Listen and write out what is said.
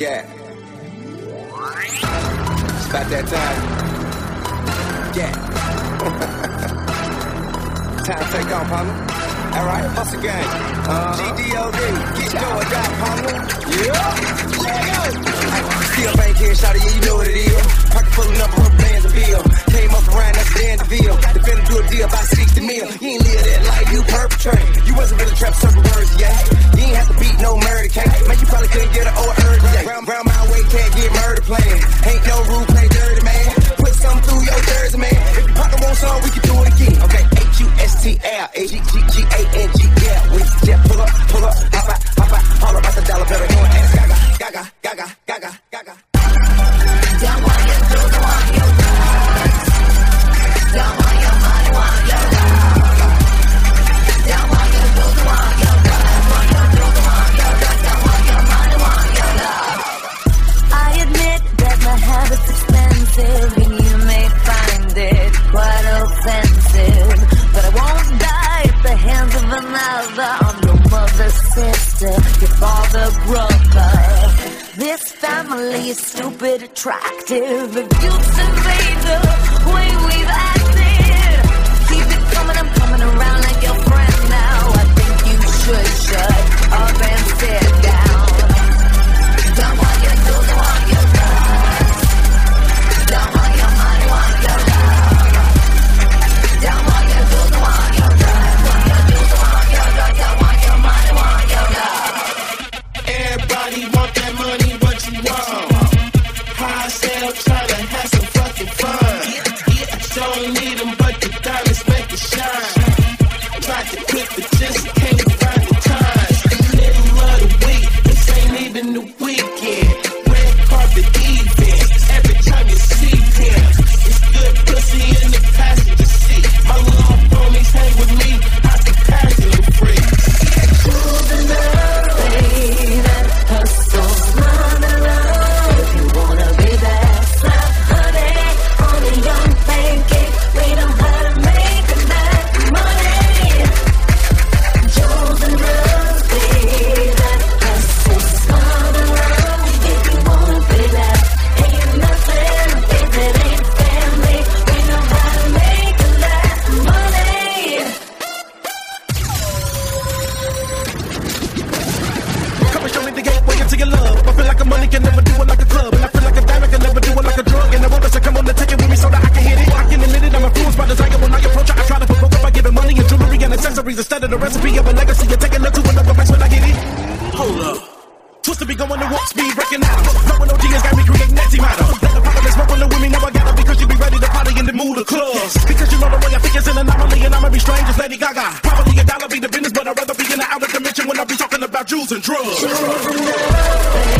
Yeah. It's about that time. Yeah. Time to take off, partner. Alright, hustle gang. GDOD, get going down, partner. Yeah. Still bank here, shawty, yeah, you know what it is. Pocket full of number of bands of bill. Came up around, that's the end of the deal. Defended do a deal about 60 mil. You ain't live that life, you perpetrate. You wasn't really trapped certain words, yeah. You ain't have to beat no murder cake. Man, you probably couldn't get an old earth, yeah. Round my way, can't get murder playing. Ain't no rule, play dirty, man. Put something through your jersey, man. If you partner want some, we can do it again. Okay, HUSTL, yeah. We just pull up, hop out, all about the dollar better. Go and ask Gaga. Don't want you to, don't want your drugs. Don't want your money, want your love. Don't want you to, don't want your drugs. Want your drugs, want your drugs. Don't want your money, want your love. I admit that my habit's expensive, and you may find it quite offensive, but I won't die at the hands of another. I'm your mother's sister, your father, brother. This family is stupid attractive. If you survey the way we've acted, keep it coming, I'm coming around like your friend now. I think you should shut up and sit down. Don't want you to, don't want your drugs. Don't want your money, want your love. Don't want you to, don't want your drugs. Want your do, don't want your drugs. Don't want your money, want your love. Everybody want that money. High sell, try to have some fucking fun. Don't need them, but the diamonds make it shine. Tried to quit, but just can't find the time. Middle of the week, this ain't even the weekend. Red carpet events, every time you see them, it's good pussy in the passenger seat. My little homies hang with me, I can pass them free. Moving up, baby, hustle, run around. If you wanna be that slap honey on a young pancake, we know how to make that money. Jewels and rose, baby, that hustle, run around. If you wanna be that, ain't nothing if it ain't family. We know how to make that money. Come and show me the gateway into your love. I feel like a money can never do it like a club, and I feel like a diamond can never do it like a drug. And I want us to come on and take it with me so that I can hit it. I can admit it, I'm influenced by desire. When I approach her, I try to provoke her by giving money and jewelry and accessories instead of the recipe of a legacy. You're taking her to another place when I get it. Hold up. Supposed to be going to walk speed, wrecking out. Blowing OG has got me creating antimatter. Let the pocket smoke with me, now I gotta because you be ready to party in the mood of clubs. Because you know the way I think is an anomaly, and I'ma be strange as Lady Gaga. Probably a dollar be the business, but I'd rather be in the outer dimension when I be talking about Jews and drugs.